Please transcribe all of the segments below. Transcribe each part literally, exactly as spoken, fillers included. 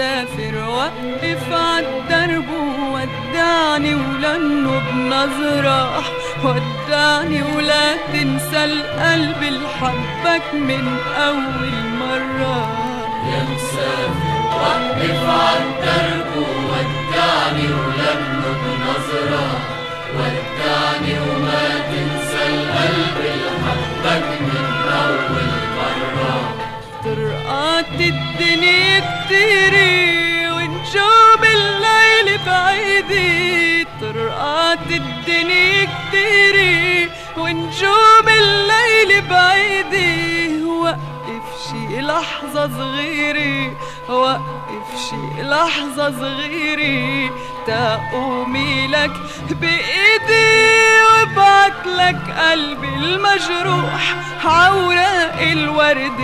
مسافر وقف عالدرب وودعني ولانه بنظرة ودعني، ولا تنسى القلب اللي حبك من أول مرة. يا مسافر وقف عالدرب وودعني ولانه بنظرة ودعني، وما تنسى القلب اللي حبك من أول مرة. طرقات الدنيا كتيري ونجوم الليل بعيدي، طرقات الدنيا كتيري ونجوم الليل بعيدي. وقف شي لحظة صغيري، وقف شي لحظة صغيري تقومي لك بإيدي وابعت لك قلبي المجروح عوراق الورد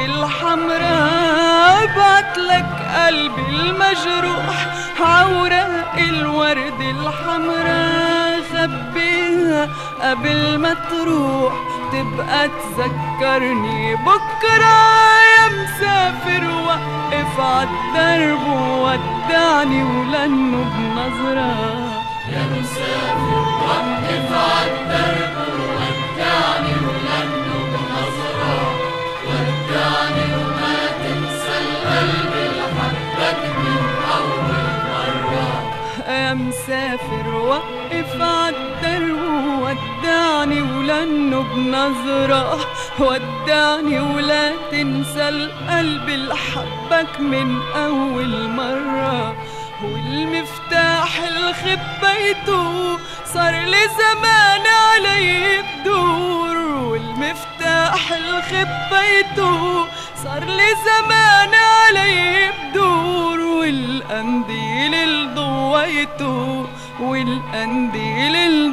الحمراء. ابعت لك قلبي المجروح عوراق الورد الحمراء. خبيها قبل ما تروح تبقى تذكرني بكرة. يا مسافر وقف عالدرب وودعني ولانه بنظرة. يا مسافر وقف عالدرب وودعني ولانه بنظرة ودعني، وما تنسى القلب اللي حبك من أول مرة. يا مسافر وقف عالدرب ودعني ولانه بنظرة ودعني، ولا تنسى القلب اللي حبك من أول مرة. والمفتاح اللي خبيته صار لي زمان علي بدور، والمفتاح اللي خبيته صار لي زمان علي بدور. والقنديل اللي ضويته والقنديل اللي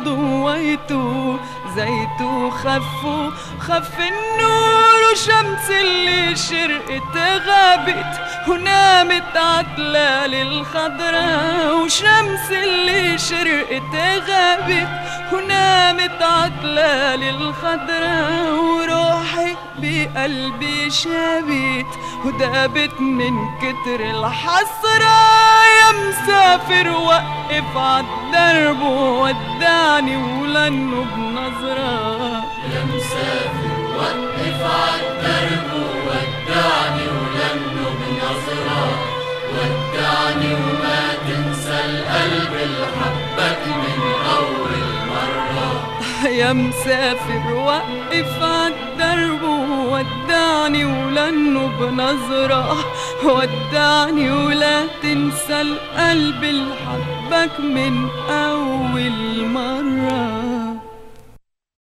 ضويته زيته خف خف النور. وشمس اللي شرقت غابت ونامت عتلال الخضراء، وشمس اللي شرقت غابت ونامت عتلال الخضراء. وروحي بقلبي شابت ودابت من كتر الحسرة. يا مسافر وقف عالدرب وودعني ولانه بنظرة. يا مسافر وقف عالدرب وودعني ولانه بنظرة ودعني، وما تنسى القلب اللي حبك من أول مرة. يا مسافر وقف عالدرب وودعني ولانه بنظرة ودعني، ولا تنسى القلب اللي حبك من أول مرة.